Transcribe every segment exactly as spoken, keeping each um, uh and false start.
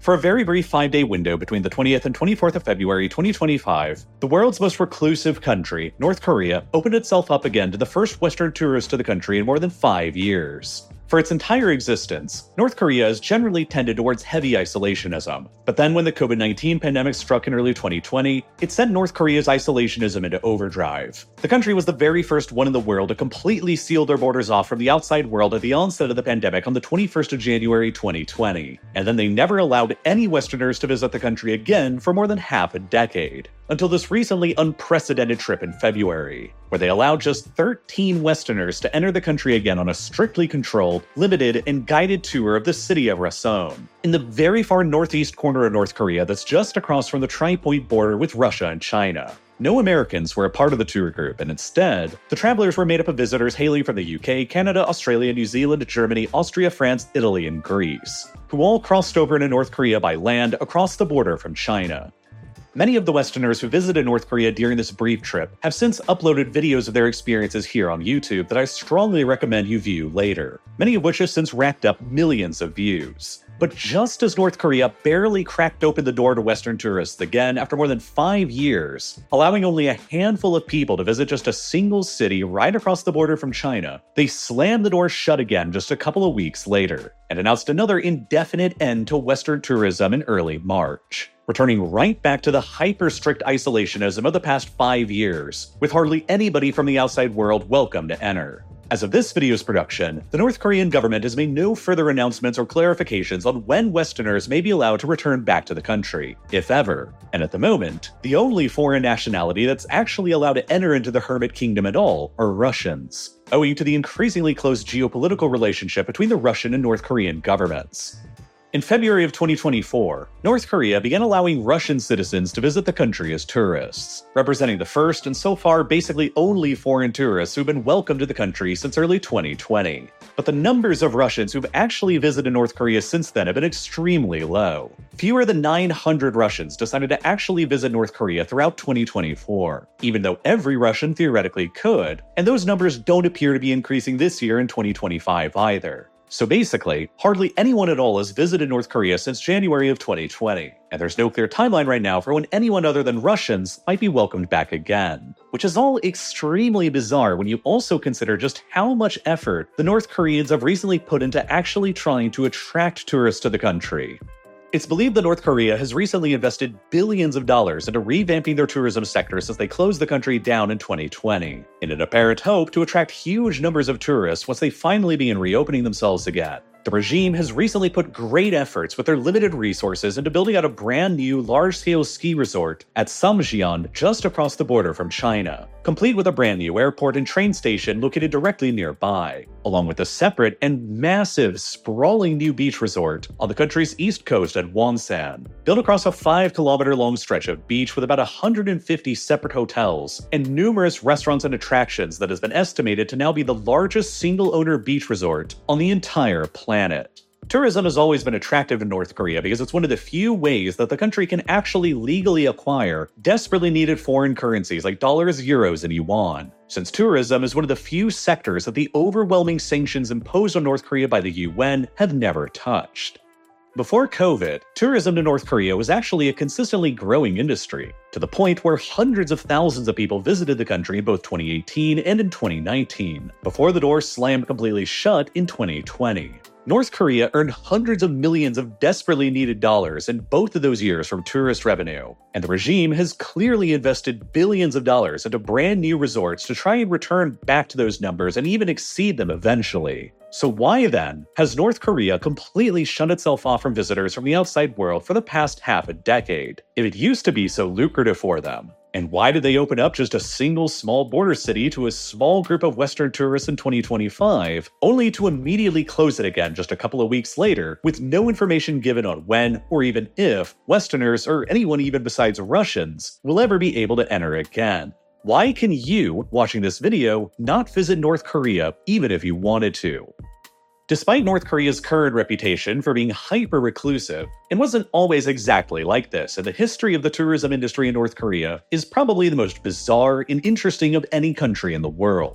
For a very brief five-day window between the twentieth and twenty-fourth of February twenty twenty-five, the world's most reclusive country, North Korea, opened itself up again to the first Western tourist to the country in more than five years. For its entire existence, North Korea has generally tended towards heavy isolationism. But then when the COVID nineteen pandemic struck in early twenty twenty, it sent North Korea's isolationism into overdrive. The country was the very first one in the world to completely seal their borders off from the outside world at the onset of the pandemic on the twenty-first of January twenty twenty. And then they never allowed any Westerners to visit the country again for more than half a decade. Until this recently unprecedented trip in February, where they allowed just thirteen Westerners to enter the country again on a strictly controlled, limited, and guided tour of the city of Rason, in the very far northeast corner of North Korea that's just across from the tri-point border with Russia and China. No Americans were a part of the tour group, and instead, the travelers were made up of visitors hailing from the U K, Canada, Australia, New Zealand, Germany, Austria, France, Italy, and Greece, who all crossed over into North Korea by land across the border from China. Many of the Westerners who visited North Korea during this brief trip have since uploaded videos of their experiences here on YouTube that I strongly recommend you view later, many of which have since racked up millions of views. But just as North Korea barely cracked open the door to Western tourists again after more than five years, allowing only a handful of people to visit just a single city right across the border from China, they slammed the door shut again just a couple of weeks later, and announced another indefinite end to Western tourism in early March, returning right back to the hyper-strict isolationism of the past five years, with hardly anybody from the outside world welcome to enter. As of this video's production, the North Korean government has made no further announcements or clarifications on when Westerners may be allowed to return back to the country, if ever. And at the moment, the only foreign nationality that's actually allowed to enter into the Hermit Kingdom at all are Russians, owing to the increasingly close geopolitical relationship between the Russian and North Korean governments. In February of twenty twenty-four, North Korea began allowing Russian citizens to visit the country as tourists, representing the first and so far basically only foreign tourists who've been welcomed to the country since early twenty twenty. But the numbers of Russians who've actually visited North Korea since then have been extremely low. Fewer than nine hundred Russians decided to actually visit North Korea throughout twenty twenty-four, even though every Russian theoretically could, and those numbers don't appear to be increasing this year in twenty twenty-five either. So basically, hardly anyone at all has visited North Korea since January of twenty twenty, and there's no clear timeline right now for when anyone other than Russians might be welcomed back again. Which is all extremely bizarre when you also consider just how much effort the North Koreans have recently put into actually trying to attract tourists to the country. It's believed that North Korea has recently invested billions of dollars into revamping their tourism sector since they closed the country down in twenty twenty, in an apparent hope to attract huge numbers of tourists once they finally begin reopening themselves again. The regime has recently put great efforts with their limited resources into building out a brand new large-scale ski resort at Samjian just across the border from China, complete with a brand new airport and train station located directly nearby, along with a separate and massive, sprawling new beach resort on the country's east coast at Wonsan, built across a five kilometer long stretch of beach with about one hundred fifty separate hotels and numerous restaurants and attractions that has been estimated to now be the largest single-owner beach resort on the entire planet. Planet. Tourism has always been attractive in North Korea because it's one of the few ways that the country can actually legally acquire desperately needed foreign currencies like dollars, euros, and yuan, since tourism is one of the few sectors that the overwhelming sanctions imposed on North Korea by the U N have never touched. Before COVID, tourism to North Korea was actually a consistently growing industry, to the point where hundreds of thousands of people visited the country in both twenty eighteen and in twenty nineteen, before the door slammed completely shut in twenty twenty. North Korea earned hundreds of millions of desperately needed dollars in both of those years from tourist revenue, and the regime has clearly invested billions of dollars into brand new resorts to try and return back to those numbers and even exceed them eventually. So why then has North Korea completely shut itself off from visitors from the outside world for the past half a decade, if it used to be so lucrative for them? And why did they open up just a single small border city to a small group of Western tourists in twenty twenty-five, only to immediately close it again just a couple of weeks later, with no information given on when, or even if, Westerners, or anyone even besides Russians, will ever be able to enter again? Why can you, watching this video, not visit North Korea even if you wanted to? Despite North Korea's current reputation for being hyper-reclusive, it wasn't always exactly like this, and the history of the tourism industry in North Korea is probably the most bizarre and interesting of any country in the world.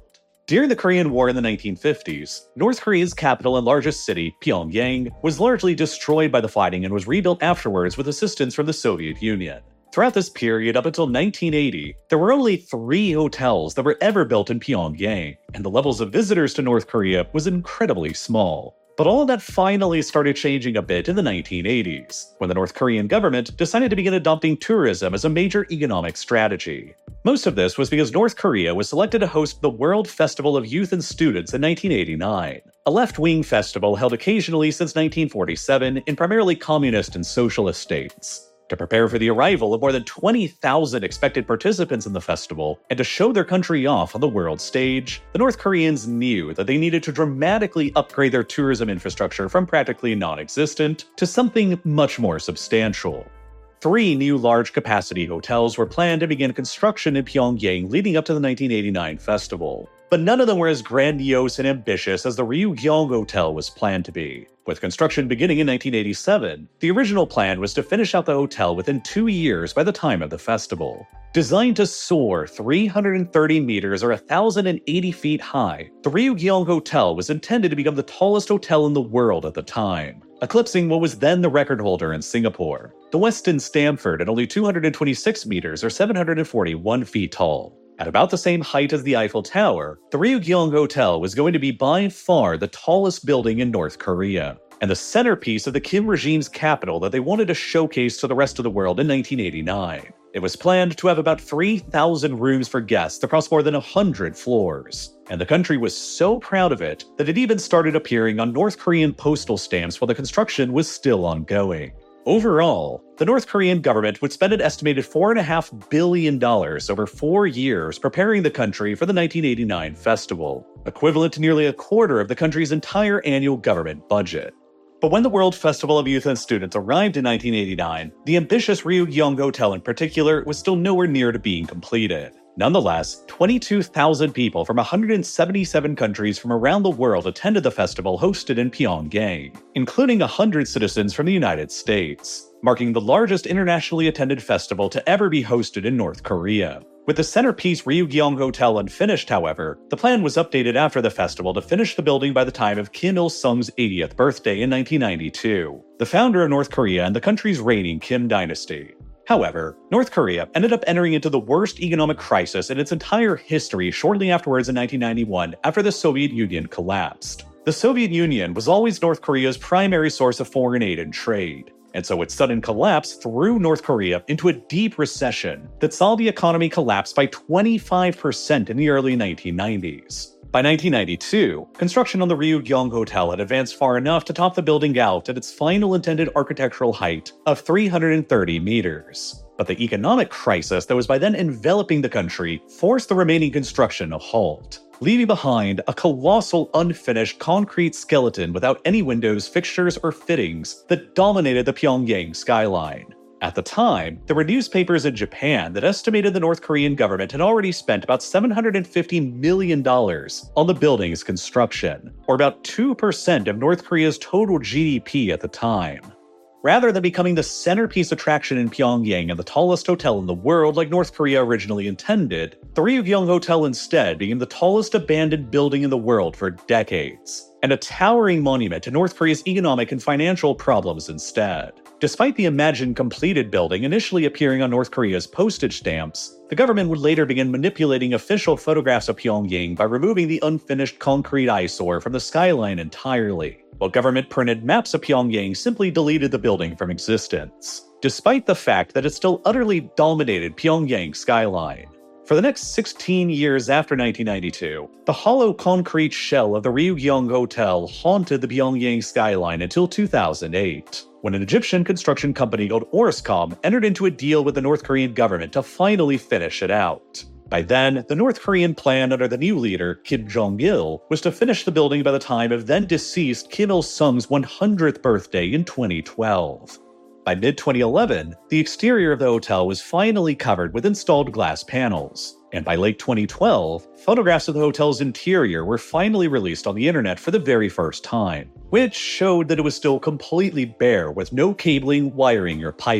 During the Korean War in the nineteen fifties, North Korea's capital and largest city, Pyongyang, was largely destroyed by the fighting and was rebuilt afterwards with assistance from the Soviet Union. Throughout this period, up until nineteen eighty, there were only three hotels that were ever built in Pyongyang, and the levels of visitors to North Korea was incredibly small. But all of that finally started changing a bit in the nineteen eighties, when the North Korean government decided to begin adopting tourism as a major economic strategy. Most of this was because North Korea was selected to host the World Festival of Youth and Students in nineteen eighty-nine, a left-wing festival held occasionally since nineteen forty-seven in primarily communist and socialist states. To prepare for the arrival of more than twenty thousand expected participants in the festival, and to show their country off on the world stage, the North Koreans knew that they needed to dramatically upgrade their tourism infrastructure from practically non-existent to something much more substantial. Three new large-capacity hotels were planned to begin construction in Pyongyang leading up to the nineteen eighty-nine festival, but none of them were as grandiose and ambitious as the Ryugyong Hotel was planned to be. With construction beginning in nineteen eighty-seven, the original plan was to finish out the hotel within two years by the time of the festival. Designed to soar three hundred thirty meters or one thousand eighty feet high, the Ryugyong Hotel was intended to become the tallest hotel in the world at the time, eclipsing what was then the record holder in Singapore, the Westin Stamford, at only two hundred twenty-six meters or seven hundred forty-one feet tall. At about the same height as the Eiffel Tower, the Ryugyong Hotel was going to be by far the tallest building in North Korea, and the centerpiece of the Kim regime's capital that they wanted to showcase to the rest of the world in nineteen eighty-nine. It was planned to have about three thousand rooms for guests across more than one hundred floors, and the country was so proud of it that it even started appearing on North Korean postal stamps while the construction was still ongoing. Overall, the North Korean government would spend an estimated four point five billion dollars over four years preparing the country for the nineteen eighty-nine festival, equivalent to nearly a quarter of the country's entire annual government budget. But when the World Festival of Youth and Students arrived in nineteen eighty-nine, the ambitious Ryugyong Hotel in particular was still nowhere near to being completed. Nonetheless, twenty-two thousand people from one hundred seventy-seven countries from around the world attended the festival hosted in Pyongyang, including one hundred citizens from the United States, marking the largest internationally attended festival to ever be hosted in North Korea. With the centerpiece Ryugyong Hotel unfinished, however, the plan was updated after the festival to finish the building by the time of Kim Il-sung's eightieth birthday in nineteen ninety-two, the founder of North Korea and the country's reigning Kim dynasty. However, North Korea ended up entering into the worst economic crisis in its entire history shortly afterwards in nineteen ninety-one after the Soviet Union collapsed. The Soviet Union was always North Korea's primary source of foreign aid and trade, and so its sudden collapse threw North Korea into a deep recession that saw the economy collapse by twenty-five percent in the early nineteen nineties. By nineteen ninety-two, construction on the Ryugyong Hotel had advanced far enough to top the building out at its final intended architectural height of three hundred thirty meters. But the economic crisis that was by then enveloping the country forced the remaining construction to halt, leaving behind a colossal unfinished concrete skeleton without any windows, fixtures, or fittings that dominated the Pyongyang skyline. At the time, there were newspapers in Japan that estimated the North Korean government had already spent about seven hundred fifty million dollars on the building's construction, or about two percent of North Korea's total G D P at the time. Rather than becoming the centerpiece attraction in Pyongyang and the tallest hotel in the world like North Korea originally intended, the Ryugyong Hotel instead became the tallest abandoned building in the world for decades, and a towering monument to North Korea's economic and financial problems instead. Despite the imagined completed building initially appearing on North Korea's postage stamps, the government would later begin manipulating official photographs of Pyongyang by removing the unfinished concrete eyesore from the skyline entirely, while government-printed maps of Pyongyang simply deleted the building from existence, despite the fact that it still utterly dominated Pyongyang's skyline. For the next sixteen years after nineteen ninety-two, the hollow concrete shell of the Ryugyong Hotel haunted the Pyongyang skyline until two thousand eight, when an Egyptian construction company called Orascom entered into a deal with the North Korean government to finally finish it out. By then, the North Korean plan under the new leader, Kim Jong-il, was to finish the building by the time of then-deceased Kim Il-sung's one hundredth birthday in twenty twelve. By mid twenty eleven, the exterior of the hotel was finally covered with installed glass panels, and by late twenty twelve, photographs of the hotel's interior were finally released on the internet for the very first time, which showed that it was still completely bare with no cabling, wiring, or piping.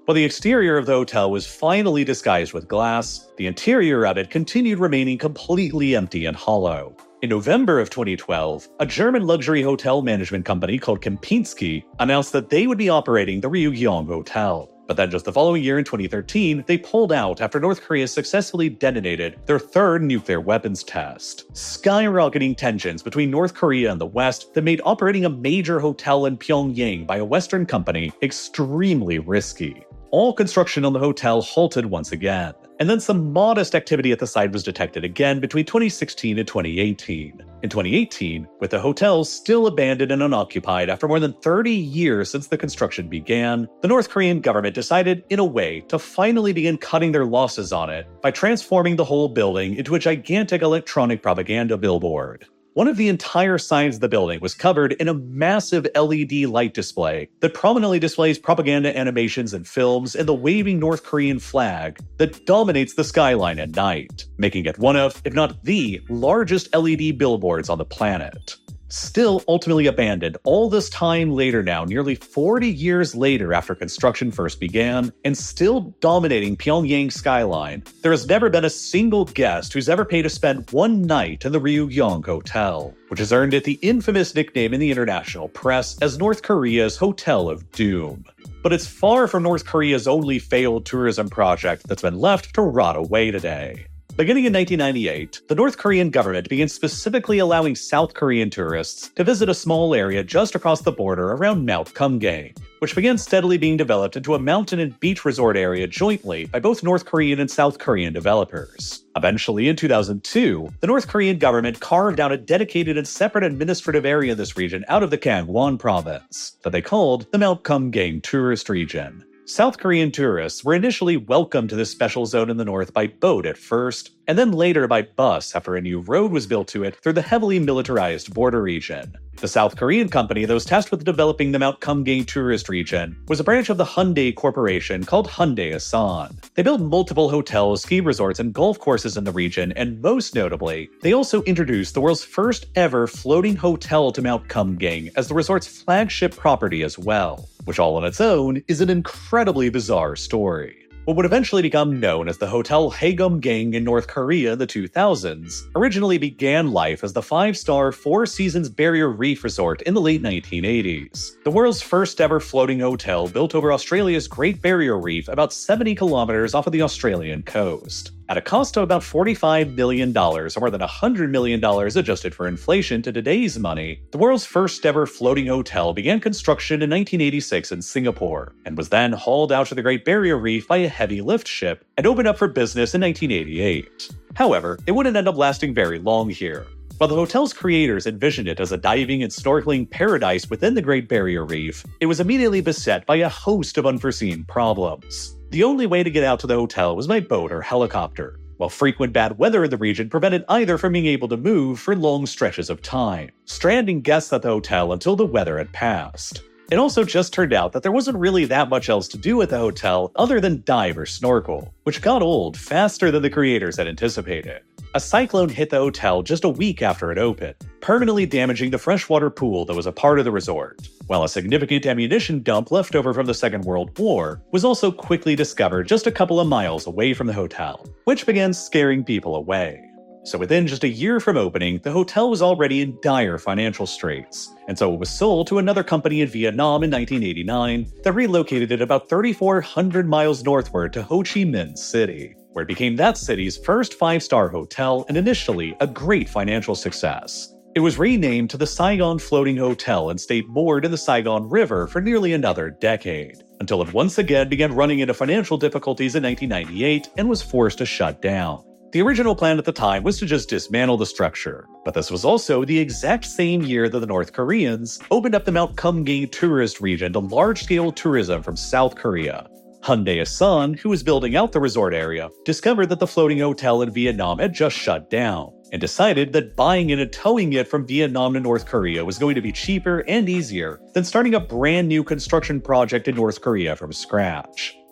While the exterior of the hotel was finally disguised with glass, the interior of it continued remaining completely empty and hollow. In November of twenty twelve, a German luxury hotel management company called Kempinski announced that they would be operating the Ryugyong Hotel. But then just the following year in twenty thirteen, they pulled out after North Korea successfully detonated their third nuclear weapons test, skyrocketing tensions between North Korea and the West that made operating a major hotel in Pyongyang by a Western company extremely risky. All construction on the hotel halted once again, and then some modest activity at the site was detected again between twenty sixteen and twenty eighteen. In twenty eighteen, with the hotel still abandoned and unoccupied after more than thirty years since the construction began, the North Korean government decided, in a way, to finally begin cutting their losses on it by transforming the whole building into a gigantic electronic propaganda billboard. One of the entire sides of the building was covered in a massive L E D light display that prominently displays propaganda animations and films and the waving North Korean flag that dominates the skyline at night, making it one of, if not the, largest L E D billboards on the planet. Still ultimately abandoned all this time later now, nearly forty years later after construction first began, and still dominating Pyongyang's skyline, there has never been a single guest who's ever paid to spend one night in the Ryugyong Hotel, which has earned it the infamous nickname in the international press as North Korea's Hotel of Doom. But it's far from North Korea's only failed tourism project that's been left to rot away today. Beginning in nineteen ninety-eight, the North Korean government began specifically allowing South Korean tourists to visit a small area just across the border around Mount Kumgang, which began steadily being developed into a mountain and beach resort area jointly by both North Korean and South Korean developers. Eventually, in two thousand two, the North Korean government carved out a dedicated and separate administrative area in this region out of the Gangwon province that they called the Mount Kumgang Tourist Region. South Korean tourists were initially welcomed to this special zone in the north by boat at first, and then later by bus after a new road was built to it through the heavily militarized border region. The South Korean company that was tasked with developing the Mount Kumgang tourist region was a branch of the Hyundai Corporation called Hyundai Asan. They built multiple hotels, ski resorts, and golf courses in the region, and most notably, they also introduced the world's first ever floating hotel to Mount Kumgang as the resort's flagship property as well, which all on its own is an incredibly bizarre story. What would eventually become known as the Hotel Haegeumgang in North Korea in the two thousands originally began life as the five-star Four Seasons Barrier Reef Resort in the late nineteen eighties, the world's first ever floating hotel built over Australia's Great Barrier Reef about seventy kilometers off of the Australian coast. At a cost of about forty-five million dollars, or more than one hundred million dollars adjusted for inflation to today's money, the world's first ever floating hotel began construction in nineteen eighty-six in Singapore, and was then hauled out to the Great Barrier Reef by a heavy lift ship and opened up for business in nineteen eighty-eight. However, it wouldn't end up lasting very long here. While the hotel's creators envisioned it as a diving and snorkeling paradise within the Great Barrier Reef, it was immediately beset by a host of unforeseen problems. The only way to get out to the hotel was by boat or helicopter, while frequent bad weather in the region prevented either from being able to move for long stretches of time, stranding guests at the hotel until the weather had passed. It also just turned out that there wasn't really that much else to do at the hotel other than dive or snorkel, which got old faster than the creators had anticipated. A cyclone hit the hotel just a week after it opened, permanently damaging the freshwater pool that was a part of the resort, while a significant ammunition dump left over from the Second World War was also quickly discovered just a couple of miles away from the hotel, which began scaring people away. So within just a year from opening, the hotel was already in dire financial straits, and so it was sold to another company in Vietnam in nineteen eighty-nine that relocated it about thirty-four hundred miles northward to Ho Chi Minh City, where it became that city's first five-star hotel and initially a great financial success. It was renamed to the Saigon Floating Hotel and stayed moored in the Saigon River for nearly another decade, until it once again began running into financial difficulties in nineteen ninety-eight and was forced to shut down. The original plan at the time was to just dismantle the structure, but this was also the exact same year that the North Koreans opened up the Mount Kumgang tourist region to large-scale tourism from South Korea. Hyundai Asan, who was building out the resort area, discovered that the floating hotel in Vietnam had just shut down, and decided that buying it and towing it from Vietnam to North Korea was going to be cheaper and easier than starting a brand new construction project in North Korea from scratch.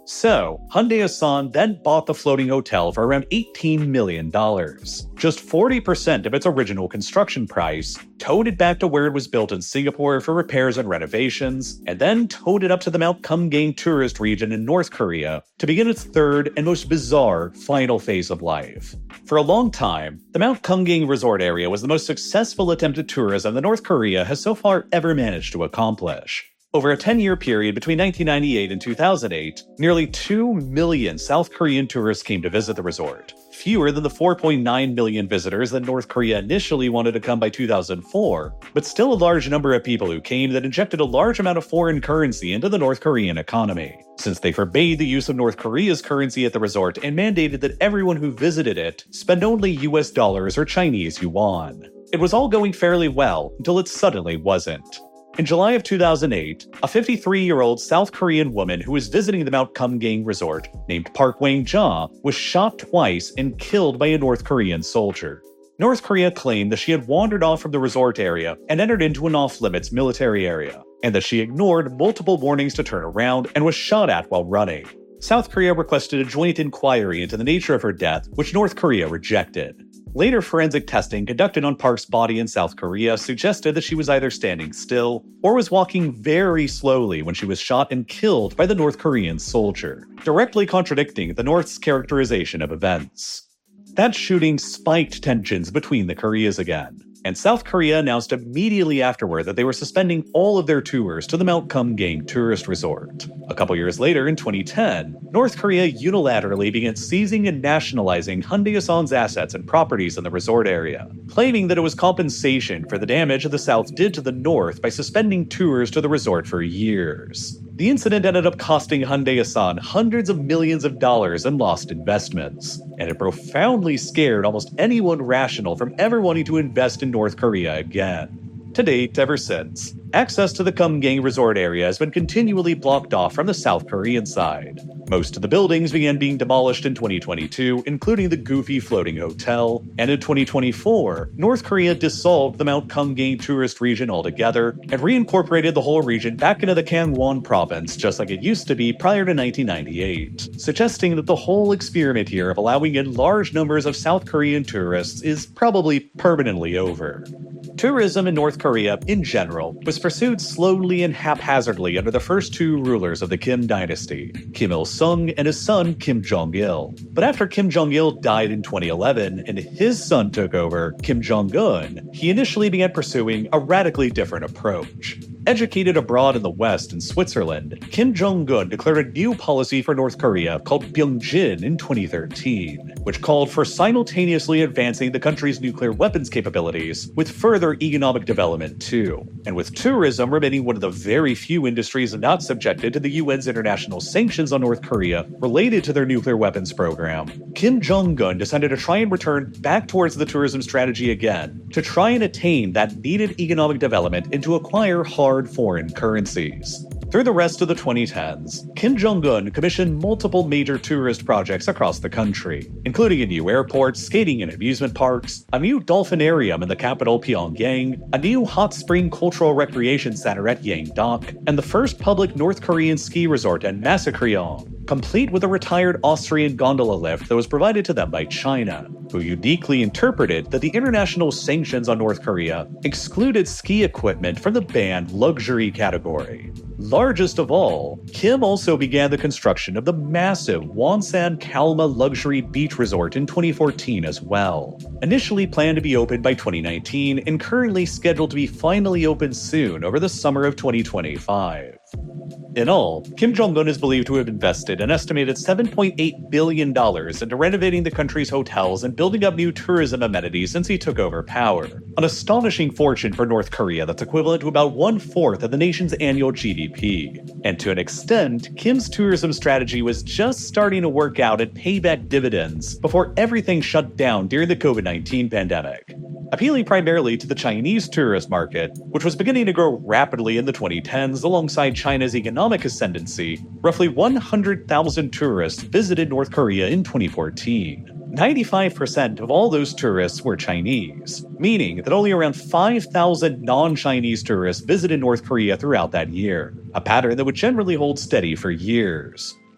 So, Hyundai Asan then bought the floating hotel for around eighteen million dollars, just forty percent of its original construction price, towed it back to where it was built in Singapore for repairs and renovations, and then towed it up to the Mount Kumgang tourist region in North Korea to begin its third and most bizarre final phase of life. For a long time, the Mount Kumgang resort area was the most successful attempt at tourism that North Korea has so far ever managed to accomplish. Over a ten-year period between nineteen ninety-eight and two thousand eight, nearly two million South Korean tourists came to visit the resort, fewer than the four point nine million visitors that North Korea initially wanted to come by two thousand four, but still a large number of people who came that injected a large amount of foreign currency into the North Korean economy, since they forbade the use of North Korea's currency at the resort and mandated that everyone who visited it spend only U S dollars or Chinese yuan. It was all going fairly well until it suddenly wasn't. In July of two thousand eight, a fifty-three-year-old South Korean woman who was visiting the Mount Kumgang resort, named Park Wang-ja, was shot twice and killed by a North Korean soldier. North Korea claimed that she had wandered off from the resort area and entered into an off-limits military area, and that she ignored multiple warnings to turn around and was shot at while running. South Korea requested a joint inquiry into the nature of her death, which North Korea rejected. Later forensic testing conducted on Park's body in South Korea suggested that she was either standing still or was walking very slowly when she was shot and killed by the North Korean soldier, directly contradicting the North's characterization of events. That shooting spiked tensions between the Koreas again, and South Korea announced immediately afterward that they were suspending all of their tours to the Mount Kumgang tourist resort. A couple years later, in twenty ten, North Korea unilaterally began seizing and nationalizing Hyundai Asan's assets and properties in the resort area, claiming that it was compensation for the damage the South did to the North by suspending tours to the resort for years. The incident ended up costing Hyundai Asan hundreds of millions of dollars in lost investments, and it profoundly scared almost anyone rational from ever wanting to invest in North Korea again. To date, ever since, access to the Kumgang resort area has been continually blocked off from the South Korean side. Most of the buildings began being demolished in twenty twenty-two, including the goofy floating hotel, and in twenty twenty-four, North Korea dissolved the Mount Kumgang tourist region altogether and reincorporated the whole region back into the Gangwon province just like it used to be prior to nineteen ninety-eight, suggesting that the whole experiment here of allowing in large numbers of South Korean tourists is probably permanently over. Tourism in North Korea, in general, was pursued slowly and haphazardly under the first two rulers of the Kim dynasty, Kim Il-sung and his son Kim Jong-il. But after Kim Jong-il died in twenty eleven and his son took over, Kim Jong-un, he initially began pursuing a radically different approach. Educated abroad in the West and Switzerland, Kim Jong-un declared a new policy for North Korea called Byungjin in twenty thirteen, which called for simultaneously advancing the country's nuclear weapons capabilities with further economic development too, and with tourism remaining one of the very few industries not subjected to the U N's international sanctions on North Korea related to their nuclear weapons program. Kim Jong-un decided to try and return back towards the tourism strategy again, to try and attain that needed economic development and to acquire hard foreign currencies. Through the rest of the twenty tens, Kim Jong-un commissioned multiple major tourist projects across the country, including a new airport, skating and amusement parks, a new dolphinarium in the capital Pyongyang, a new hot spring cultural recreation center at Yangdok, and the first public North Korean ski resort in Masakryong, complete with a retired Austrian gondola lift that was provided to them by China, who uniquely interpreted that the international sanctions on North Korea excluded ski equipment from the banned luxury category. Largest of all, Kim also began the construction of the massive Wonsan Kalma luxury beach resort in twenty fourteen as well. Initially planned to be opened by twenty nineteen and currently scheduled to be finally open soon over the summer of twenty twenty-five. In all, Kim Jong-un is believed to have invested an estimated seven point eight billion dollars into renovating the country's hotels and building up new tourism amenities since he took over power. An astonishing fortune for North Korea that's equivalent to about one-fourth of the nation's annual G D P. And to an extent, Kim's tourism strategy was just starting to work out and pay back dividends before everything shut down during the COVID nineteen pandemic. Appealing primarily to the Chinese tourist market, which was beginning to grow rapidly in the twenty tens alongside China's economic ascendancy, roughly one hundred thousand tourists visited North Korea in twenty fourteen. ninety-five percent of all those tourists were Chinese, meaning that only around five thousand non-Chinese tourists visited North Korea throughout that year, a pattern that would generally hold steady for years.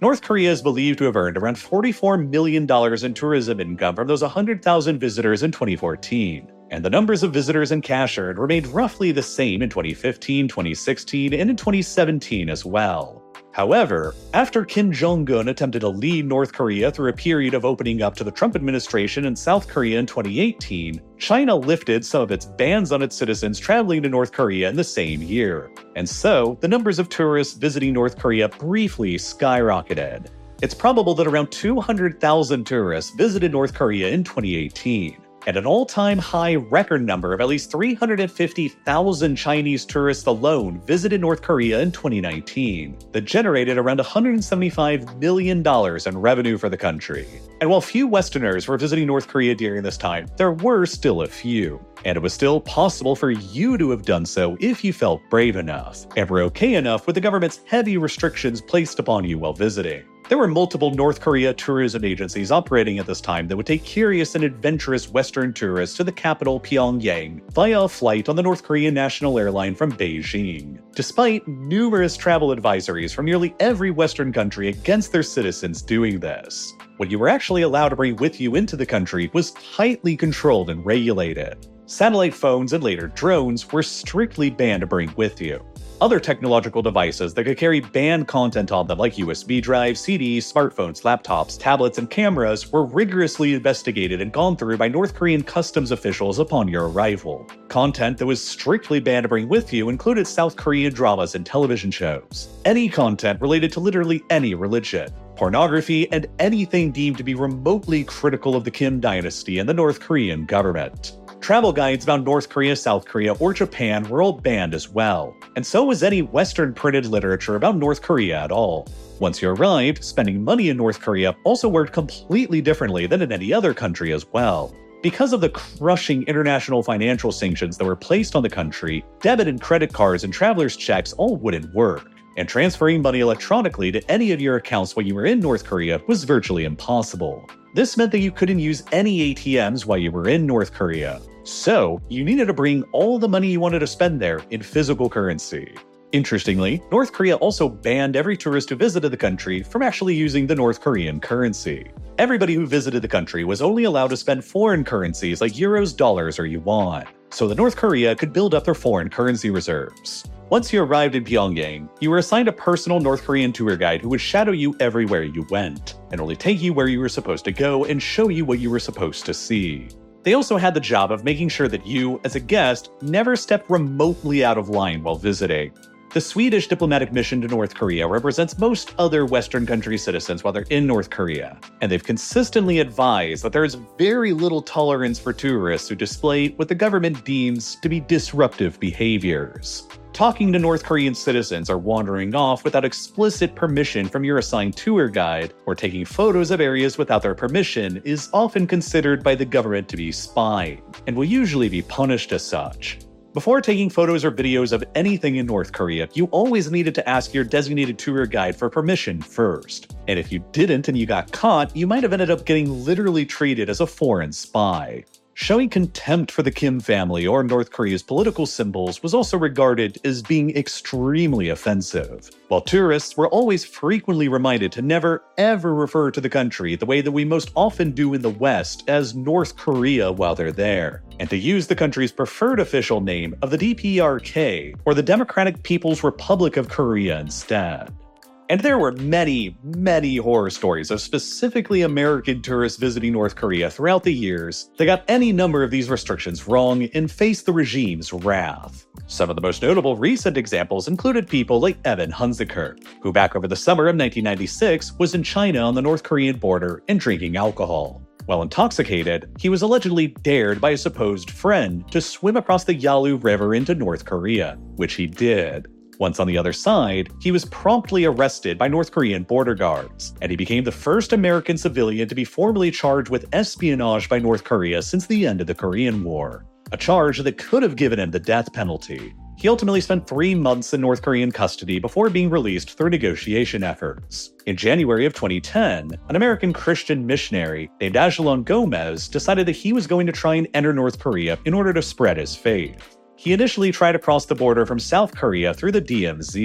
North Korea is believed to have earned around forty-four million dollars in tourism income from those one hundred thousand visitors in twenty fourteen. And the numbers of visitors and cash earned remained roughly the same in twenty fifteen, twenty sixteen, and in twenty seventeen as well. However, after Kim Jong-un attempted to lead North Korea through a period of opening up to the Trump administration in South Korea in twenty eighteen, China lifted some of its bans on its citizens traveling to North Korea in the same year. And so, the numbers of tourists visiting North Korea briefly skyrocketed. It's probable that around two hundred thousand tourists visited North Korea in twenty eighteen. And an all-time high record number of at least three hundred fifty thousand Chinese tourists alone visited North Korea in twenty nineteen, that generated around one hundred seventy-five million dollars in revenue for the country. And while few Westerners were visiting North Korea during this time, there were still a few. And it was still possible for you to have done so if you felt brave enough, and were okay enough with the government's heavy restrictions placed upon you while visiting. There were multiple North Korea tourism agencies operating at this time that would take curious and adventurous Western tourists to the capital Pyongyang via a flight on the North Korean national airline from Beijing. Despite numerous travel advisories from nearly every Western country against their citizens doing this, what you were actually allowed to bring with you into the country was tightly controlled and regulated. Satellite phones and later drones were strictly banned to bring with you. Other technological devices that could carry banned content on them like U S B drives, C Ds, smartphones, laptops, tablets, and cameras were rigorously investigated and gone through by North Korean customs officials upon your arrival. Content that was strictly banned to bring with you included South Korean dramas and television shows, any content related to literally any religion, pornography, and anything deemed to be remotely critical of the Kim dynasty and the North Korean government. Travel guides about North Korea, South Korea, or Japan were all banned as well, and so was any Western printed literature about North Korea at all. Once you arrived, spending money in North Korea also worked completely differently than in any other country as well. Because of the crushing international financial sanctions that were placed on the country, debit and credit cards and traveler's checks all wouldn't work, and transferring money electronically to any of your accounts while you were in North Korea was virtually impossible. This meant that you couldn't use any A T Ms while you were in North Korea. So, you needed to bring all the money you wanted to spend there in physical currency. Interestingly, North Korea also banned every tourist who visited the country from actually using the North Korean currency. Everybody who visited the country was only allowed to spend foreign currencies like euros, dollars, or yuan, so that North Korea could build up their foreign currency reserves. Once you arrived in Pyongyang, you were assigned a personal North Korean tour guide who would shadow you everywhere you went, and only take you where you were supposed to go and show you what you were supposed to see. They also had the job of making sure that you, as a guest, never stepped remotely out of line while visiting. The Swedish diplomatic mission to North Korea represents most other Western country citizens while they're in North Korea, and they've consistently advised that there is very little tolerance for tourists who display what the government deems to be disruptive behaviors. Talking to North Korean citizens or wandering off without explicit permission from your assigned tour guide, or taking photos of areas without their permission is often considered by the government to be spying, and will usually be punished as such. Before taking photos or videos of anything in North Korea, you always needed to ask your designated tour guide for permission first. And if you didn't and you got caught, you might have ended up getting literally treated as a foreign spy. Showing contempt for the Kim family or North Korea's political symbols was also regarded as being extremely offensive, while tourists were always frequently reminded to never ever refer to the country the way that we most often do in the West as North Korea while they're there, and to use the country's preferred official name of the D P R K, or the Democratic People's Republic of Korea instead. And there were many, many horror stories of specifically American tourists visiting North Korea throughout the years that got any number of these restrictions wrong and faced the regime's wrath. Some of the most notable recent examples included people like Evan Hunziker, who back over the summer of nineteen ninety-six was in China on the North Korean border and drinking alcohol. While intoxicated, he was allegedly dared by a supposed friend to swim across the Yalu River into North Korea, which he did. Once on the other side, he was promptly arrested by North Korean border guards, and he became the first American civilian to be formally charged with espionage by North Korea since the end of the Korean War, a charge that could have given him the death penalty. He ultimately spent three months in North Korean custody before being released through negotiation efforts. In January of twenty ten, an American Christian missionary named Ajalon Gomez decided that he was going to try and enter North Korea in order to spread his faith. He initially tried to cross the border from South Korea through the D M Z,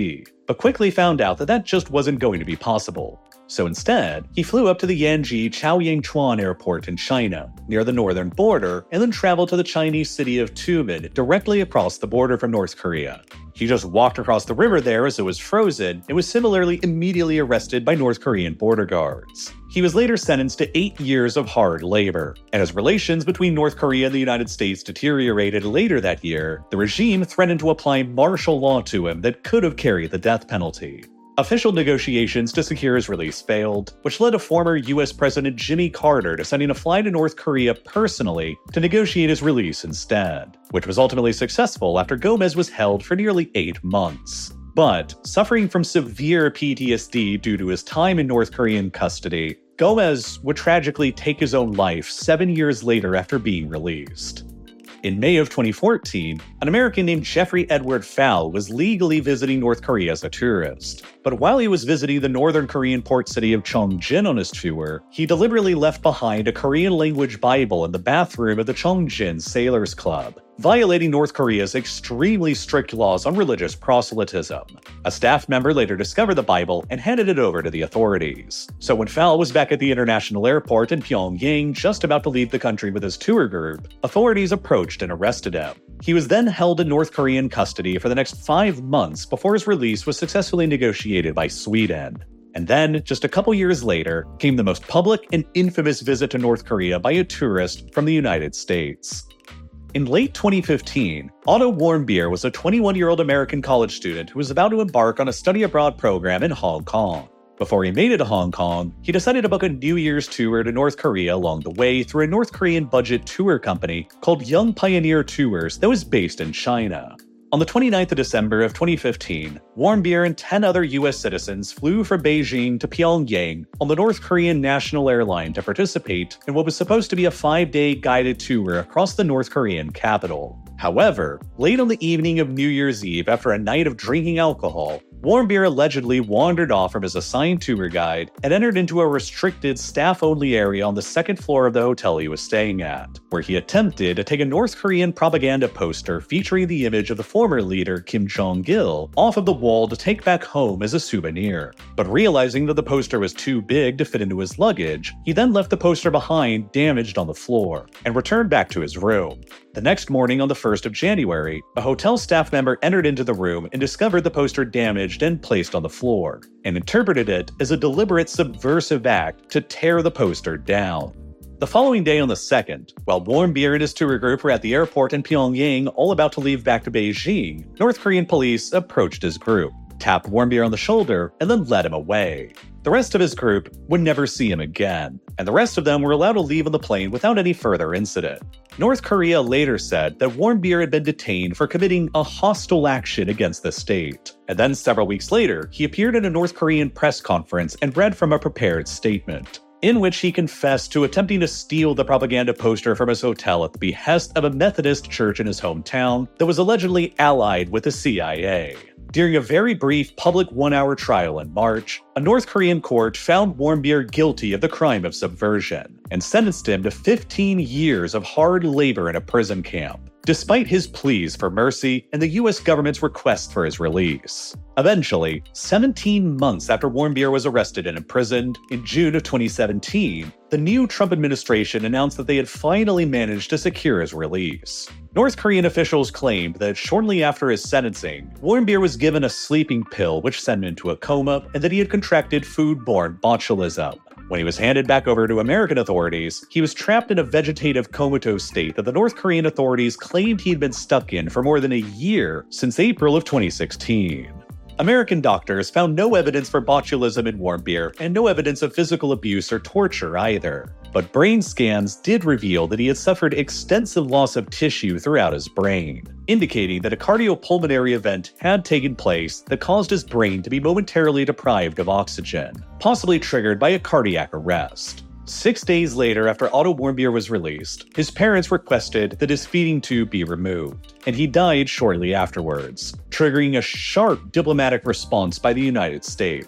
but quickly found out that that just wasn't going to be possible. So instead, he flew up to the Yanji Chaoyangchuan Airport in China, near the northern border, and then traveled to the Chinese city of Tumen, directly across the border from North Korea. He just walked across the river there as it was frozen, and was similarly immediately arrested by North Korean border guards. He was later sentenced to eight years of hard labor, and as relations between North Korea and the United States deteriorated later that year, the regime threatened to apply martial law to him that could have carried the death penalty. Official negotiations to secure his release failed, which led to former U S President Jimmy Carter to sending a fly to North Korea personally to negotiate his release instead, which was ultimately successful after Gomez was held for nearly eight months. But, suffering from severe P T S D due to his time in North Korean custody, Gomez would tragically take his own life seven years later after being released. In May of twenty fourteen, an American named Jeffrey Edward Fowl was legally visiting North Korea as a tourist. But while he was visiting the northern Korean port city of Cheongjin on his tour, he deliberately left behind a Korean-language Bible in the bathroom of the Cheongjin Sailors Club, violating North Korea's extremely strict laws on religious proselytism. A staff member later discovered the Bible and handed it over to the authorities. So when Fowl was back at the international airport in Pyongyang, just about to leave the country with his tour group, authorities approached and arrested him. He was then held in North Korean custody for the next five months before his release was successfully negotiated by Sweden. And then, just a couple years later, came the most public and infamous visit to North Korea by a tourist from the United States. In late twenty fifteen, Otto Warmbier was a twenty-one-year-old American college student who was about to embark on a study abroad program in Hong Kong. Before he made it to Hong Kong, he decided to book a New Year's tour to North Korea along the way through a North Korean budget tour company called Young Pioneer Tours that was based in China. On the twenty-ninth of December of twenty fifteen, Warmbier and ten other U S citizens flew from Beijing to Pyongyang on the North Korean national airline to participate in what was supposed to be a five-day guided tour across the North Korean capital. However, late on the evening of New Year's Eve after a night of drinking alcohol, Warmbier allegedly wandered off from his assigned tour guide and entered into a restricted staff-only area on the second floor of the hotel he was staying at, where he attempted to take a North Korean propaganda poster featuring the image of the former leader Kim Jong-il off of the wall to take back home as a souvenir. But realizing that the poster was too big to fit into his luggage, he then left the poster behind damaged on the floor, and returned back to his room. The next morning on the first of January, a hotel staff member entered into the room and discovered the poster damaged and placed on the floor, and interpreted it as a deliberate subversive act to tear the poster down. The following day on the second, while Warmbier and his tour group were at the airport in Pyongyang all about to leave back to Beijing, North Korean police approached his group, tapped Warmbier on the shoulder, and then led him away. The rest of his group would never see him again, and the rest of them were allowed to leave on the plane without any further incident. North Korea later said that Warmbier had been detained for committing a hostile action against the state. And then several weeks later, he appeared at a North Korean press conference and read from a prepared statement, in which he confessed to attempting to steal the propaganda poster from his hotel at the behest of a Methodist church in his hometown that was allegedly allied with the C I A. During a very brief public one-hour trial in March, a North Korean court found Warmbier guilty of the crime of subversion and sentenced him to fifteen years of hard labor in a prison camp, despite his pleas for mercy and the U S government's request for his release. Eventually, seventeen months after Warmbier was arrested and imprisoned, in June of twenty seventeen, the new Trump administration announced that they had finally managed to secure his release. North Korean officials claimed that shortly after his sentencing, Warmbier was given a sleeping pill which sent him into a coma, and that he had contracted foodborne botulism. When he was handed back over to American authorities, he was trapped in a vegetative comatose state that the North Korean authorities claimed he'd been stuck in for more than a year since April of twenty sixteen. American doctors found no evidence for botulism in Warmbier and no evidence of physical abuse or torture either. But brain scans did reveal that he had suffered extensive loss of tissue throughout his brain, indicating that a cardiopulmonary event had taken place that caused his brain to be momentarily deprived of oxygen, possibly triggered by a cardiac arrest. Six days later, after Otto Warmbier was released, his parents requested that his feeding tube be removed, and he died shortly afterwards, triggering a sharp diplomatic response by the United States.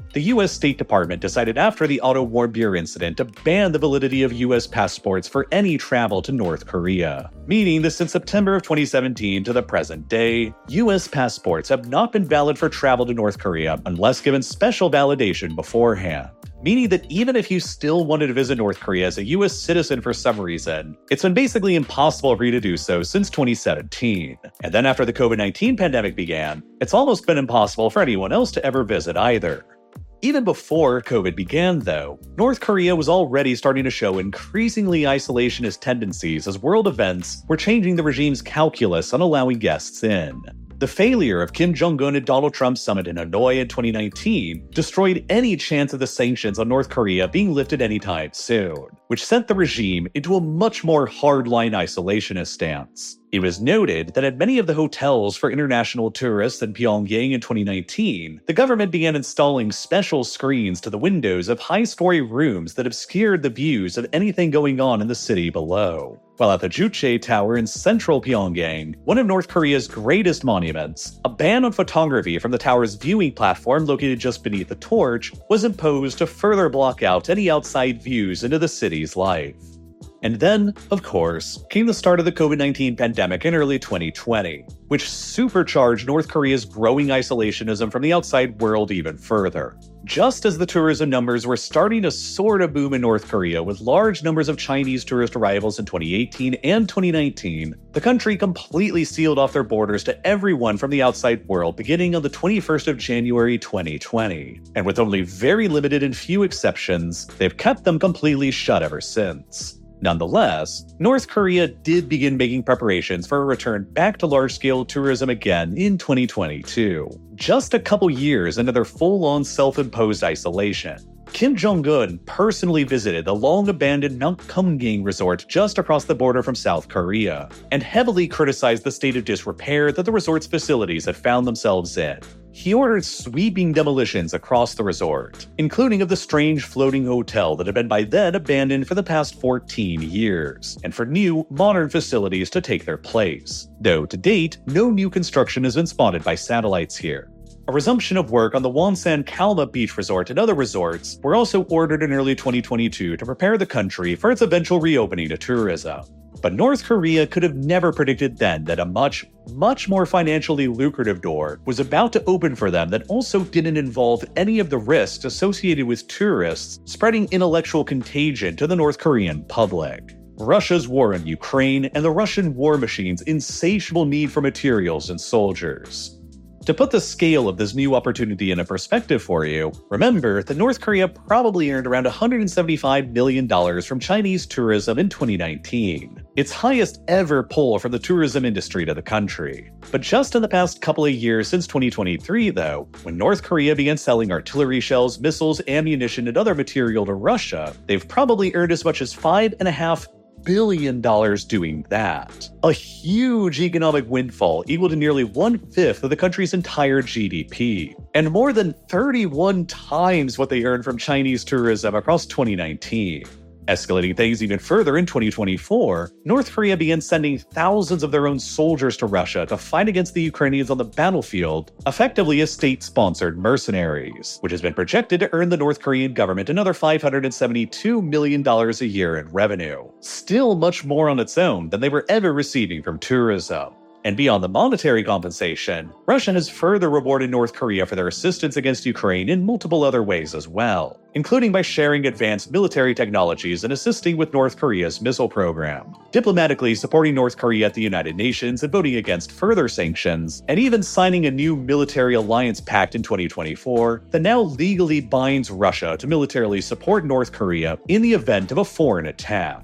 The U S State Department decided after the Otto Warmbier incident to ban the validity of U S passports for any travel to North Korea, meaning that since September of twenty seventeen to the present day, U S passports have not been valid for travel to North Korea unless given special validation beforehand. Meaning that even if you still wanted to visit North Korea as a U S citizen for some reason, it's been basically impossible for you to do so since twenty seventeen. And then after the COVID nineteen pandemic began, it's almost been impossible for anyone else to ever visit either. Even before COVID began, though, North Korea was already starting to show increasingly isolationist tendencies as world events were changing the regime's calculus on allowing guests in. The failure of Kim Jong-un and Donald Trump's summit in Hanoi in twenty nineteen destroyed any chance of the sanctions on North Korea being lifted anytime soon, which sent the regime into a much more hardline isolationist stance. It was noted that at many of the hotels for international tourists in Pyongyang in twenty nineteen, the government began installing special screens to the windows of high-story rooms that obscured the views of anything going on in the city below. While at the Juche Tower in central Pyongyang, one of North Korea's greatest monuments, a ban on photography from the tower's viewing platform located just beneath the torch was imposed to further block out any outside views into the city's life. And then, of course, came the start of the COVID nineteen pandemic in early twenty twenty, which supercharged North Korea's growing isolationism from the outside world even further. Just as the tourism numbers were starting to sort of boom in North Korea with large numbers of Chinese tourist arrivals in twenty eighteen and twenty nineteen, the country completely sealed off their borders to everyone from the outside world beginning on the twenty-first of January twenty twenty. And with only very limited and few exceptions, they've kept them completely shut ever since. Nonetheless, North Korea did begin making preparations for a return back to large-scale tourism again in twenty twenty-two, just a couple years into their full-on self-imposed isolation. Kim Jong-un personally visited the long-abandoned Mount Kumgang resort just across the border from South Korea, and heavily criticized the state of disrepair that the resort's facilities had found themselves in. He ordered sweeping demolitions across the resort, including of the strange floating hotel that had been by then abandoned for the past fourteen years, and for new, modern facilities to take their place. Though to date, no new construction has been spotted by satellites here. A resumption of work on the Wonsan Kalma Beach Resort and other resorts were also ordered in early twenty twenty-two to prepare the country for its eventual reopening to tourism. But North Korea could have never predicted then that a much, much more financially lucrative door was about to open for them that also didn't involve any of the risks associated with tourists spreading intellectual contagion to the North Korean public. Russia's war in Ukraine and the Russian war machine's insatiable need for materials and soldiers. To put the scale of this new opportunity into perspective for you, remember that North Korea probably earned around one hundred seventy-five million dollars from Chinese tourism in twenty nineteen, its highest ever pull from the tourism industry to the country. But just in the past couple of years since twenty twenty-three, though, when North Korea began selling artillery shells, missiles, ammunition, and other material to Russia, they've probably earned as much as five and a half billion dollars doing that. A huge economic windfall equal to nearly one-fifth of the country's entire G D P, and more than thirty-one times what they earned from Chinese tourism across twenty nineteen. Escalating things even further in twenty twenty-four, North Korea began sending thousands of their own soldiers to Russia to fight against the Ukrainians on the battlefield, effectively as state-sponsored mercenaries, which has been projected to earn the North Korean government another five hundred seventy-two million dollars a year in revenue, still much more on its own than they were ever receiving from tourism. And beyond the monetary compensation, Russia has further rewarded North Korea for their assistance against Ukraine in multiple other ways as well, including by sharing advanced military technologies and assisting with North Korea's missile program, diplomatically supporting North Korea at the United Nations and voting against further sanctions, and even signing a new military alliance pact in twenty twenty-four that now legally binds Russia to militarily support North Korea in the event of a foreign attack.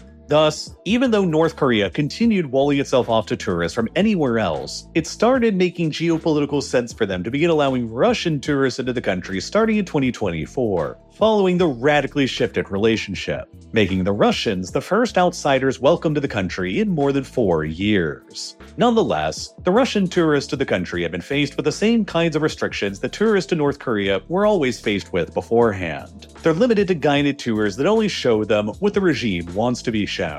Thus, even though North Korea continued walling itself off to tourists from anywhere else, it started making geopolitical sense for them to begin allowing Russian tourists into the country starting in twenty twenty-four, following the radically shifted relationship, making the Russians the first outsiders welcome to the country in more than four years. Nonetheless, the Russian tourists to the country have been faced with the same kinds of restrictions that tourists to North Korea were always faced with beforehand. They're limited to guided tours that only show them what the regime wants to be shown.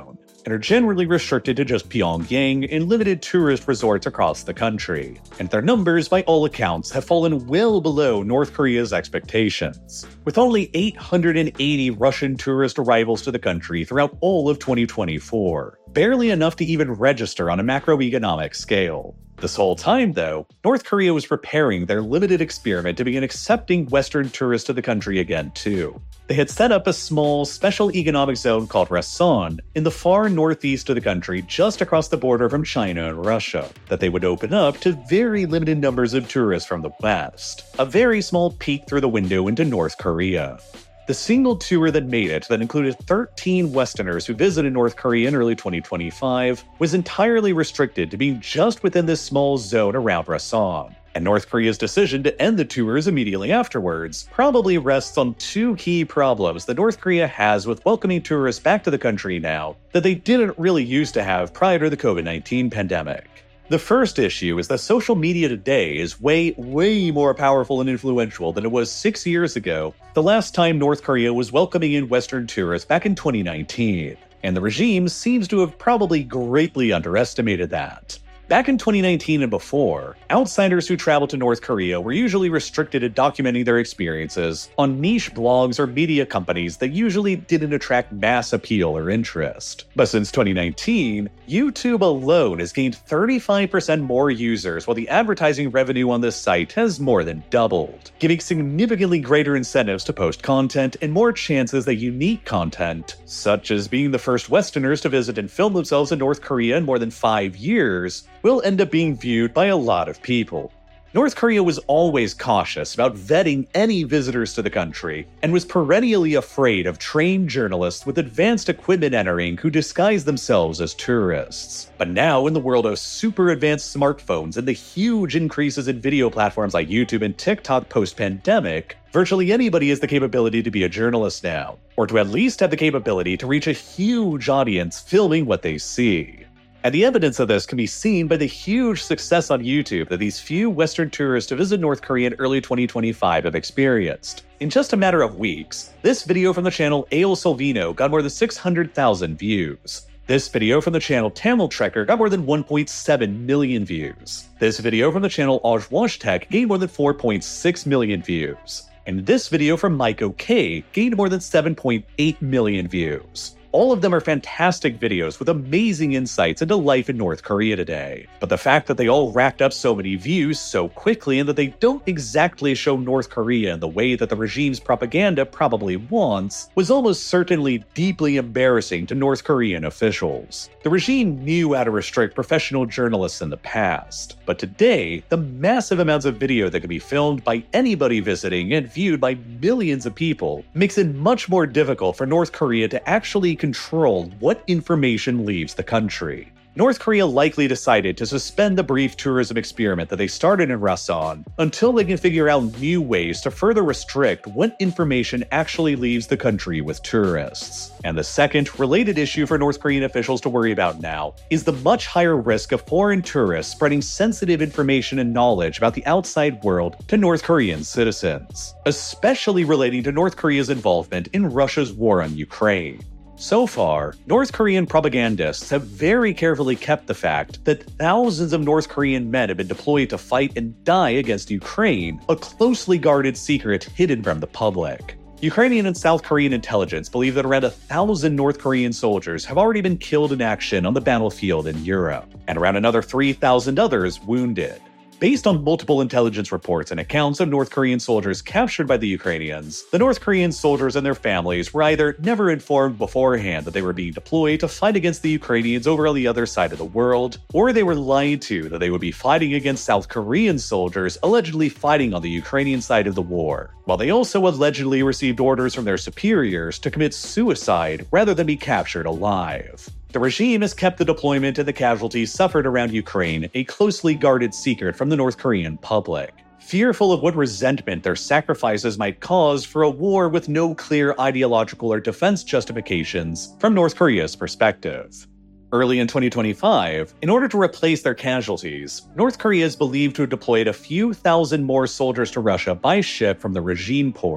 and are generally restricted to just Pyongyang and limited tourist resorts across the country. And their numbers, by all accounts, have fallen well below North Korea's expectations, with only eight hundred eighty Russian tourist arrivals to the country throughout all of twenty twenty-four, barely enough to even register on a macroeconomic scale. This whole time, though, North Korea was preparing their limited experiment to begin accepting Western tourists to the country again, too. They had set up a small, special economic zone called Rason in the far northeast of the country, just across the border from China and Russia, that they would open up to very limited numbers of tourists from the west, a very small peek through the window into North Korea. The single tour that made it, that included thirteen Westerners who visited North Korea in early twenty twenty-five, was entirely restricted to being just within this small zone around Rason. And North Korea's decision to end the tours immediately afterwards probably rests on two key problems that North Korea has with welcoming tourists back to the country now that they didn't really used to have prior to the COVID nineteen pandemic. The first issue is that social media today is way, way more powerful and influential than it was six years ago, the last time North Korea was welcoming in Western tourists back in twenty nineteen, and the regime seems to have probably greatly underestimated that. Back in twenty nineteen and before, outsiders who traveled to North Korea were usually restricted to documenting their experiences on niche blogs or media companies that usually didn't attract mass appeal or interest. But since twenty nineteen, YouTube alone has gained thirty-five percent more users, while the advertising revenue on this site has more than doubled, giving significantly greater incentives to post content and more chances that unique content, such as being the first Westerners to visit and film themselves in North Korea in more than five years, will end up being viewed by a lot of people. North Korea was always cautious about vetting any visitors to the country, and was perennially afraid of trained journalists with advanced equipment entering who disguise themselves as tourists. But now, in the world of super advanced smartphones and the huge increases in video platforms like YouTube and TikTok post-pandemic, virtually anybody has the capability to be a journalist now, or to at least have the capability to reach a huge audience filming what they see. And the evidence of this can be seen by the huge success on YouTube that these few Western tourists to visit North Korea in early twenty twenty-five have experienced. In just a matter of weeks, this video from the channel Ale Solvino got more than six hundred thousand views. This video from the channel Tamil Trekker got more than one point seven million views. This video from the channel Ojwashtech gained more than four point six million views. And this video from Mike OK gained more than seven point eight million views. All of them are fantastic videos with amazing insights into life in North Korea today. But the fact that they all racked up so many views so quickly and that they don't exactly show North Korea in the way that the regime's propaganda probably wants was almost certainly deeply embarrassing to North Korean officials. The regime knew how to restrict professional journalists in the past, but today, the massive amounts of video that can be filmed by anybody visiting and viewed by millions of people makes it much more difficult for North Korea to actually control what information leaves the country. North Korea likely decided to suspend the brief tourism experiment that they started in Rason until they can figure out new ways to further restrict what information actually leaves the country with tourists. And the second related issue for North Korean officials to worry about now is the much higher risk of foreign tourists spreading sensitive information and knowledge about the outside world to North Korean citizens, especially relating to North Korea's involvement in Russia's war on Ukraine. So far, North Korean propagandists have very carefully kept the fact that thousands of North Korean men have been deployed to fight and die against Ukraine, a closely guarded secret hidden from the public. Ukrainian and South Korean intelligence believe that around a thousand North Korean soldiers have already been killed in action on the battlefield in Europe, and around another three thousand others wounded. Based on multiple intelligence reports and accounts of North Korean soldiers captured by the Ukrainians, the North Korean soldiers and their families were either never informed beforehand that they were being deployed to fight against the Ukrainians over on the other side of the world, or they were lied to that they would be fighting against South Korean soldiers allegedly fighting on the Ukrainian side of the war, while they also allegedly received orders from their superiors to commit suicide rather than be captured alive. The regime has kept the deployment and the casualties suffered around Ukraine a closely guarded secret from the North Korean public, fearful of what resentment their sacrifices might cause for a war with no clear ideological or defense justifications from North Korea's perspective. Early in twenty twenty-five, in order to replace their casualties, North Korea is believed to have deployed a few thousand more soldiers to Russia by ship from the regime port.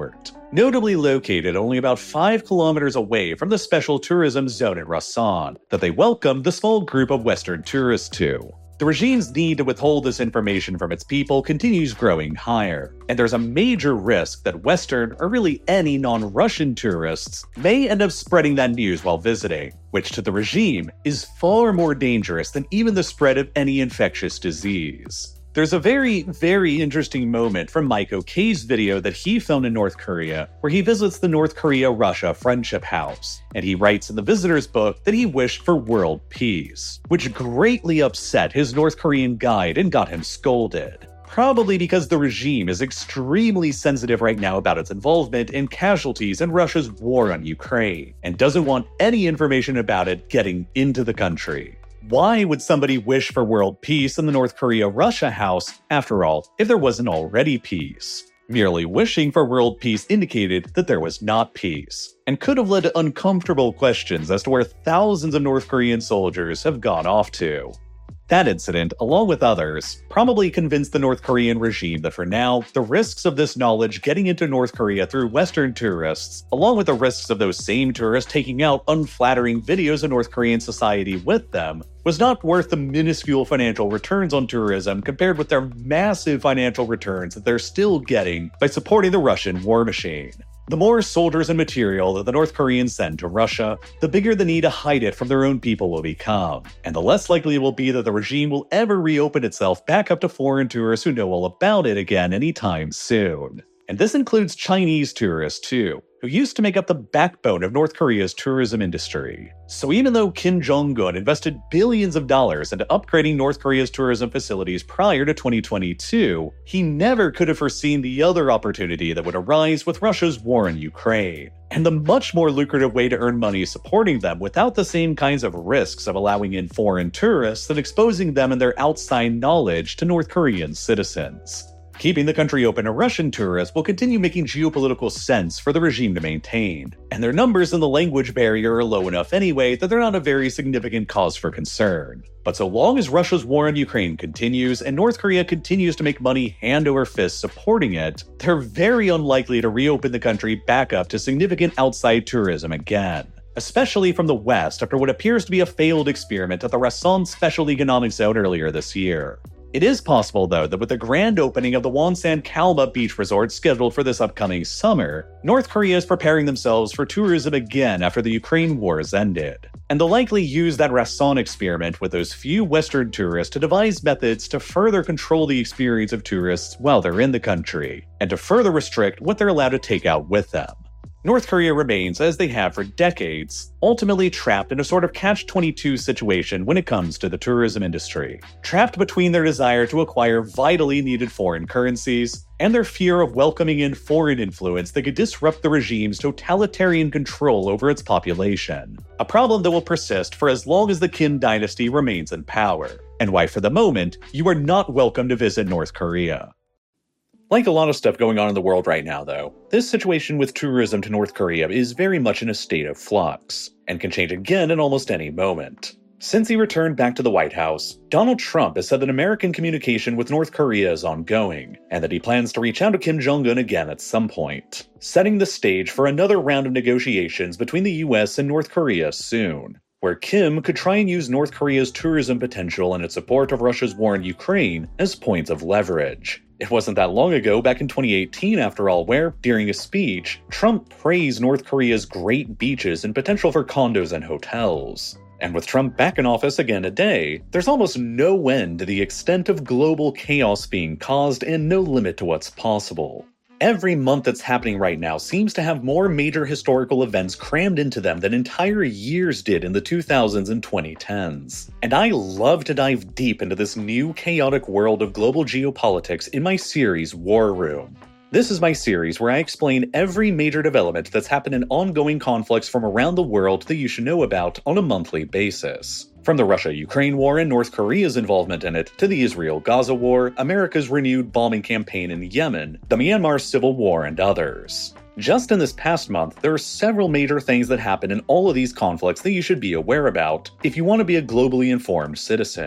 notably located only about five kilometers away from the special tourism zone in Rasan that they welcomed the small group of Western tourists to. The regime's need to withhold this information from its people continues growing higher, and there's a major risk that Western, or really any non-Russian tourists, may end up spreading that news while visiting, which to the regime is far more dangerous than even the spread of any infectious disease. There's a very, very interesting moment from Mike O'Kay's video that he filmed in North Korea, where he visits the North Korea-Russia Friendship House, and he writes in the visitor's book that he wished for world peace, which greatly upset his North Korean guide and got him scolded. Probably because the regime is extremely sensitive right now about its involvement in casualties in Russia's war on Ukraine, and doesn't want any information about it getting into the country. Why would somebody wish for world peace in the North Korea-Russia house, after all, if there wasn't already peace? Merely wishing for world peace indicated that there was not peace, and could have led to uncomfortable questions as to where thousands of North Korean soldiers have gone off to. That incident, along with others, probably convinced the North Korean regime that for now, the risks of this knowledge getting into North Korea through Western tourists, along with the risks of those same tourists taking out unflattering videos of North Korean society with them, was not worth the minuscule financial returns on tourism compared with their massive financial returns that they're still getting by supporting the Russian war machine. The more soldiers and material that the North Koreans send to Russia, the bigger the need to hide it from their own people will become, and the less likely it will be that the regime will ever reopen itself back up to foreign tourists who know all about it again anytime soon. And this includes Chinese tourists too, who used to make up the backbone of North Korea's tourism industry. So even though Kim Jong-un invested billions of dollars into upgrading North Korea's tourism facilities prior to twenty twenty-two, he never could have foreseen the other opportunity that would arise with Russia's war in Ukraine, and the much more lucrative way to earn money supporting them without the same kinds of risks of allowing in foreign tourists and exposing them and their outside knowledge to North Korean citizens. Keeping the country open to Russian tourists will continue making geopolitical sense for the regime to maintain, and their numbers and the language barrier are low enough anyway that they're not a very significant cause for concern. But so long as Russia's war in Ukraine continues and North Korea continues to make money hand over fist supporting it, they're very unlikely to reopen the country back up to significant outside tourism again, especially from the West after what appears to be a failed experiment at the Rasan Special Economic Zone earlier this year. It is possible, though, that with the grand opening of the Wonsan Kalma Beach Resort scheduled for this upcoming summer, North Korea is preparing themselves for tourism again after the Ukraine war has ended. And they'll likely use that Rasan experiment with those few Western tourists to devise methods to further control the experience of tourists while they're in the country, and to further restrict what they're allowed to take out with them. North Korea remains, as they have for decades, ultimately trapped in a sort of catch twenty-two situation when it comes to the tourism industry. Trapped between their desire to acquire vitally needed foreign currencies and their fear of welcoming in foreign influence that could disrupt the regime's totalitarian control over its population. A problem that will persist for as long as the Kim dynasty remains in power, and why for the moment, you are not welcome to visit North Korea. Like a lot of stuff going on in the world right now, though, this situation with tourism to North Korea is very much in a state of flux, and can change again at almost any moment. Since he returned back to the White House, Donald Trump has said that American communication with North Korea is ongoing, and that he plans to reach out to Kim Jong-un again at some point, setting the stage for another round of negotiations between the U S and North Korea soon, where Kim could try and use North Korea's tourism potential and its support of Russia's war in Ukraine as points of leverage. It wasn't that long ago, back in twenty eighteen after all, where, during a speech, Trump praised North Korea's great beaches and potential for condos and hotels. And with Trump back in office again today, there's almost no end to the extent of global chaos being caused and no limit to what's possible. Every month that's happening right now seems to have more major historical events crammed into them than entire years did in the two thousands and twenty tens. And I love to dive deep into this new chaotic world of global geopolitics in my series War Room. This is my series where I explain every major development that's happened in ongoing conflicts from around the world that you should know about on a monthly basis. From the Russia-Ukraine war and North Korea's involvement in it, to the Israel-Gaza war, America's renewed bombing campaign in Yemen, the Myanmar civil war, and others. Just in this past month, there are several major things that happen in all of these conflicts that you should be aware about if you want to be a globally informed citizen.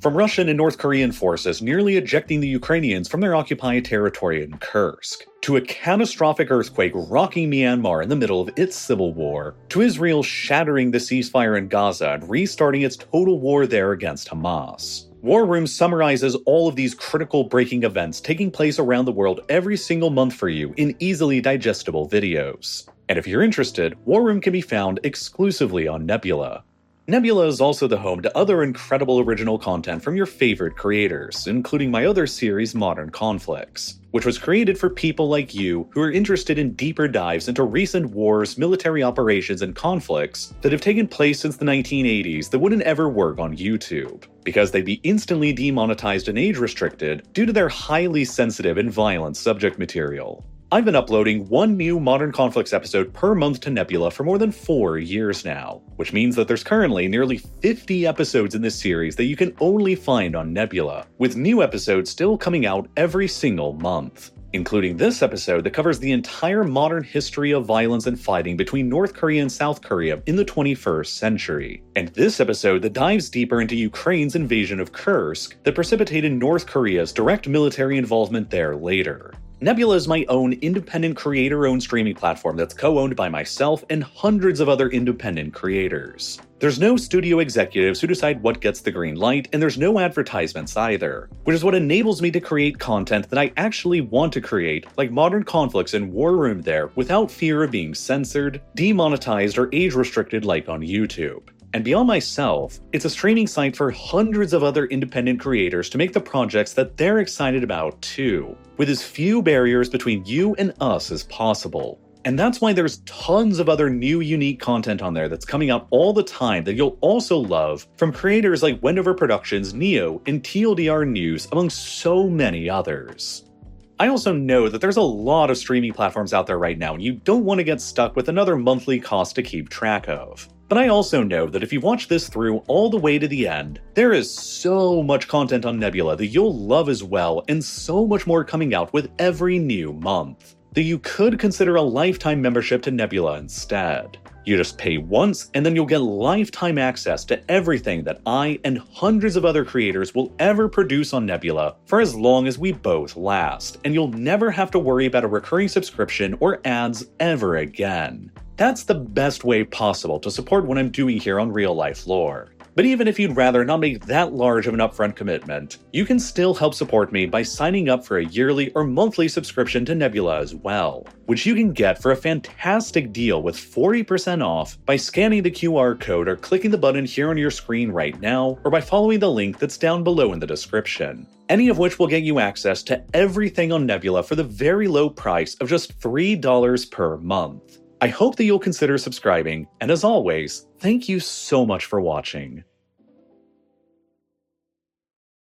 From Russian and North Korean forces nearly ejecting the Ukrainians from their occupied territory in Kursk, to a catastrophic earthquake rocking Myanmar in the middle of its civil war, to Israel shattering the ceasefire in Gaza and restarting its total war there against Hamas. War Room summarizes all of these critical breaking events taking place around the world every single month for you in easily digestible videos. And if you're interested, War Room can be found exclusively on Nebula. Nebula is also the home to other incredible original content from your favorite creators, including my other series Modern Conflicts, which was created for people like you who are interested in deeper dives into recent wars, military operations, and conflicts that have taken place since the nineteen eighties that wouldn't ever work on YouTube, because they'd be instantly demonetized and age-restricted due to their highly sensitive and violent subject material. I've been uploading one new Modern Conflicts episode per month to Nebula for more than four years now, which means that there's currently nearly fifty episodes in this series that you can only find on Nebula, with new episodes still coming out every single month, including this episode that covers the entire modern history of violence and fighting between North Korea and South Korea in the twenty-first century, and this episode that dives deeper into Ukraine's invasion of Kursk that precipitated North Korea's direct military involvement there later. Nebula is my own independent creator-owned streaming platform that's co-owned by myself and hundreds of other independent creators. There's no studio executives who decide what gets the green light, and there's no advertisements either, which is what enables me to create content that I actually want to create, like Modern Conflicts and War Room there, without fear of being censored, demonetized, or age-restricted like on YouTube. And beyond myself, it's a streaming site for hundreds of other independent creators to make the projects that they're excited about too, with as few barriers between you and us as possible. And that's why there's tons of other new unique content on there that's coming out all the time that you'll also love from creators like Wendover Productions, Neo, and T L D R News, among so many others. I also know that there's a lot of streaming platforms out there right now and you don't want to get stuck with another monthly cost to keep track of. But I also know that if you watch this through all the way to the end, there is so much content on Nebula that you'll love as well, and so much more coming out with every new month, that you could consider a lifetime membership to Nebula instead. You just pay once, and then you'll get lifetime access to everything that I and hundreds of other creators will ever produce on Nebula for as long as we both last, and you'll never have to worry about a recurring subscription or ads ever again. That's the best way possible to support what I'm doing here on Real Life Lore. But even if you'd rather not make that large of an upfront commitment, you can still help support me by signing up for a yearly or monthly subscription to Nebula as well, which you can get for a fantastic deal with forty percent off by scanning the Q R code or clicking the button here on your screen right now, or by following the link that's down below in the description. Any of which will get you access to everything on Nebula for the very low price of just three dollars per month. I hope that you'll consider subscribing, and as always, thank you so much for watching.